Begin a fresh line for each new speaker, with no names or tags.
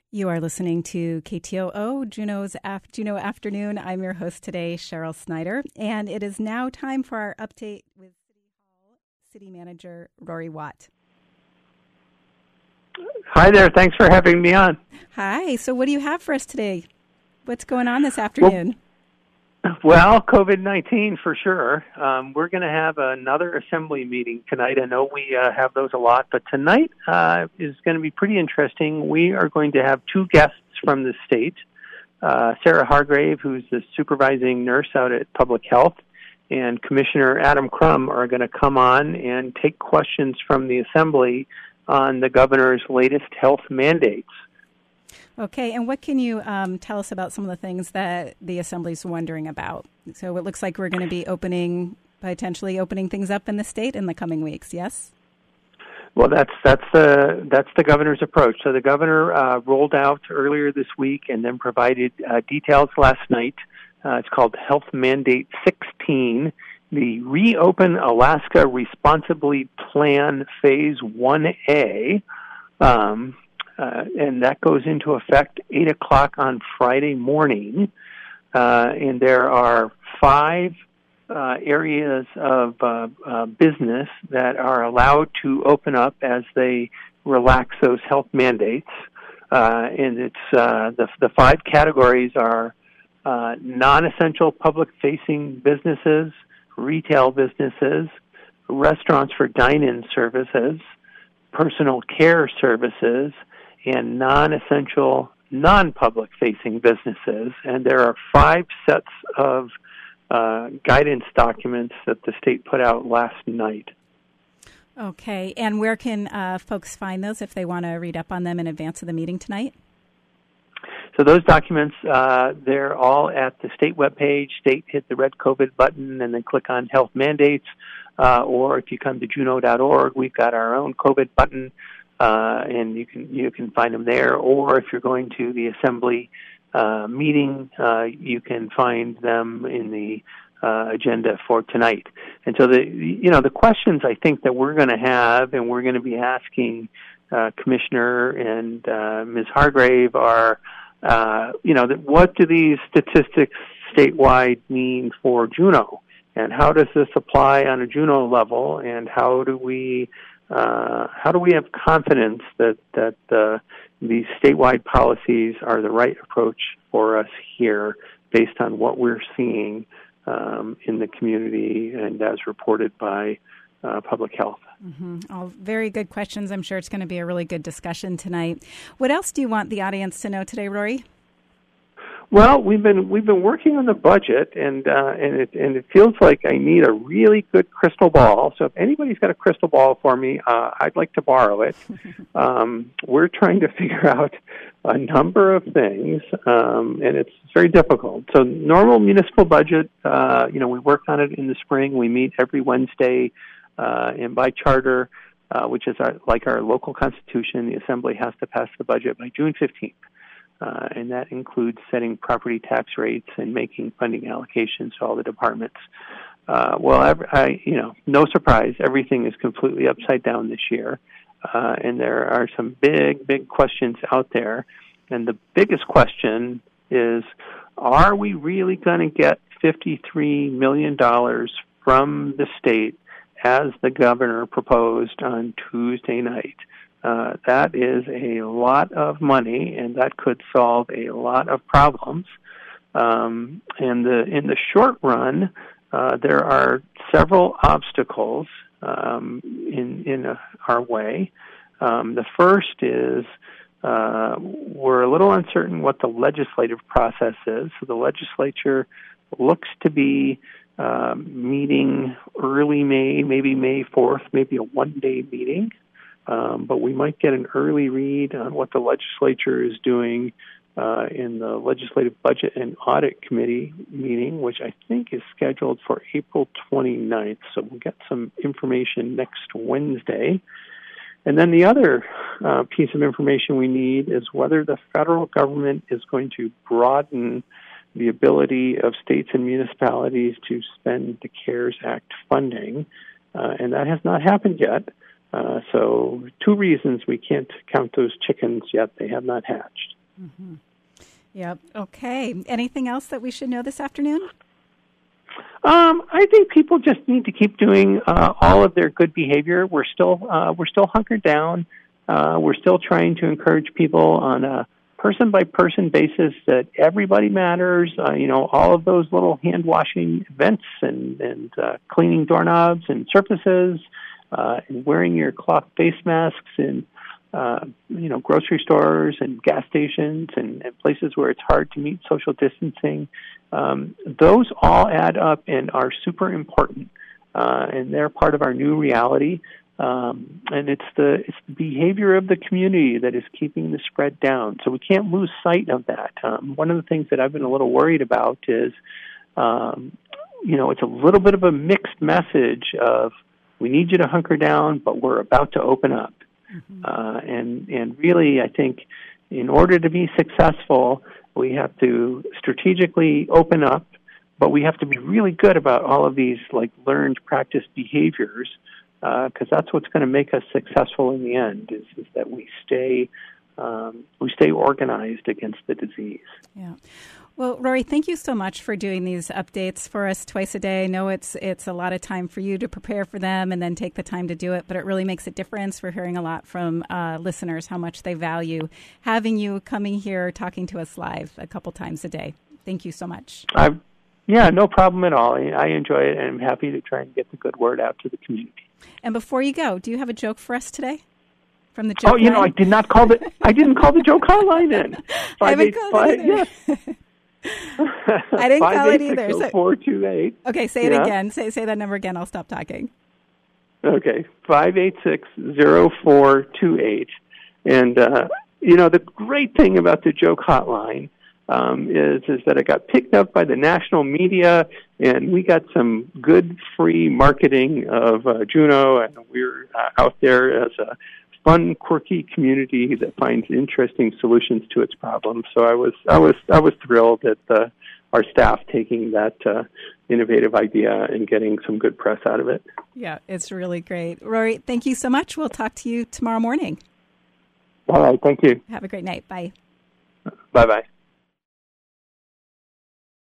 You are listening to KTOO, Juneau Afternoon. I'm your host today, Cheryl Snyder, and it is now time for our update with City Hall City Manager Rory Watt.
Hi there. Thanks for having me on.
Hi. So what do you have for us today? What's going on this afternoon?
Well, COVID-19 for sure. We're going to have another assembly meeting tonight. I know we have those a lot, but tonight is going to be pretty interesting. We are going to have two guests from the state. Sarah Hargrave, who's the supervising nurse out at Public Health, and Commissioner Adam Crum are going to come on and take questions from the assembly on the governor's latest health mandates.
Okay, and what can you tell us about some of the things that the Assembly's wondering about? So it looks like we're going to be potentially opening things up in the state in the coming weeks, yes?
Well, that's the governor's approach. So the governor rolled out earlier this week and then provided details last night. It's called Health Mandate 16, the Reopen Alaska Responsibly Plan Phase 1A. And that goes into effect 8 o'clock on Friday morning. And there are 5 areas of business that are allowed to open up as they relax those health mandates. And it's the 5 categories are non-essential public-facing businesses, retail businesses, restaurants for dine-in services, personal care services, and non-essential, non-public-facing businesses. And there are 5 sets of guidance documents that the state put out last night.
Okay, and where can folks find those if they want to read up on them in advance of the meeting tonight?
So those documents, they're all at the state webpage. State, hit the red COVID button and then click on Health Mandates. Or if you come to juneau.org, we've got our own COVID button. And you can find them there, or if you're going to the assembly meeting, you can find them in the agenda for tonight. And so the questions I think that we're going to have, and we're going to be asking Commissioner and Ms. Hargrave are, what do these statistics statewide mean for Juneau, and how does this apply on a Juneau level, and how do we have confidence that these statewide policies are the right approach for us here based on what we're seeing in the community and as reported by Public Health?
Mm-hmm. All very good questions. I'm sure it's going to be a really good discussion tonight. What else do you want the audience to know today, Rory?
Well, we've been working on the budget, and it feels like I need a really good crystal ball. So if anybody's got a crystal ball for me, I'd like to borrow it. We're trying to figure out a number of things, and it's very difficult. So normal municipal budget, we work on it in the spring. We meet every Wednesday, and by charter, which is like our local constitution, the Assembly has to pass the budget by June 15th. And that includes setting property tax rates and making funding allocations to all the departments. No surprise, everything is completely upside down this year. And there are some big questions out there. And the biggest question is, are we really going to get $53 million from the state as the governor proposed on Tuesday night? That is a lot of money, and that could solve a lot of problems. And in the short run, there are several obstacles in our way. The first is we're a little uncertain what the legislative process is. So the legislature looks to be meeting early May, maybe May 4th, maybe a one-day meeting. But we might get an early read on what the legislature is doing in the Legislative Budget and Audit Committee meeting, which I think is scheduled for April 29th. So we'll get some information next Wednesday. And then the other piece of information we need is whether the federal government is going to broaden the ability of states and municipalities to spend the CARES Act funding. And that has not happened yet. So 2 reasons we can't count those chickens yet. They have not hatched.
Mm-hmm. Yep. Okay. Anything else that we should know this afternoon?
I think people just need to keep doing all of their good behavior. We're still hunkered down. We're still trying to encourage people on a person-by-person basis that everybody matters. All of those little hand-washing events and cleaning doorknobs and surfaces, and wearing your cloth face masks in grocery stores and gas stations and places where it's hard to meet social distancing. Those all add up and are super important, and they're part of our new reality. And it's the behavior of the community that is keeping the spread down. So we can't lose sight of that. One of the things that I've been a little worried about is, it's a little bit of a mixed message of we need you to hunker down, but we're about to open up. Mm-hmm. And really, I think in order to be successful, we have to strategically open up, but we have to be really good about all of these learned practice behaviors, because that's what's going to make us successful in the end. Is that we stay organized against the disease.
Yeah. Well, Rory, thank you so much for doing these updates for us twice a day. I know it's a lot of time for you to prepare for them and then take the time to do it, but it really makes a difference. We're hearing a lot from listeners how much they value having you coming here, talking to us live a couple times a day. Thank you so much.
Yeah, no problem at all. I enjoy it, and I'm happy to try and get the good word out to the community. And
before you go, do you have a joke for us today? From the joke
line? I didn't call the joke hotline in.
I haven't called it either.
Yes.
I didn't call it either.
586-0428.
Okay, say it again. Say that number again. I'll stop talking.
Okay, 586-0428. And, the great thing about the joke hotline is that it got picked up by the national media, and we got some good free marketing of Juneau, and we're out there as a fun, quirky community that finds interesting solutions to its problems. So I was thrilled at our staff taking that innovative idea and getting some good press out of it.
Yeah, it's really great. Rory, thank you so much. We'll talk to you tomorrow morning.
All right, thank you.
Have a great night. Bye.
Bye-bye.